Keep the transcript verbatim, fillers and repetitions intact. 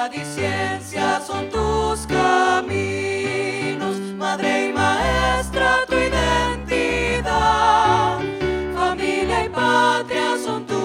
Verdad y ciencia son tus caminos, madre y maestra tu identidad, familia y patria son tus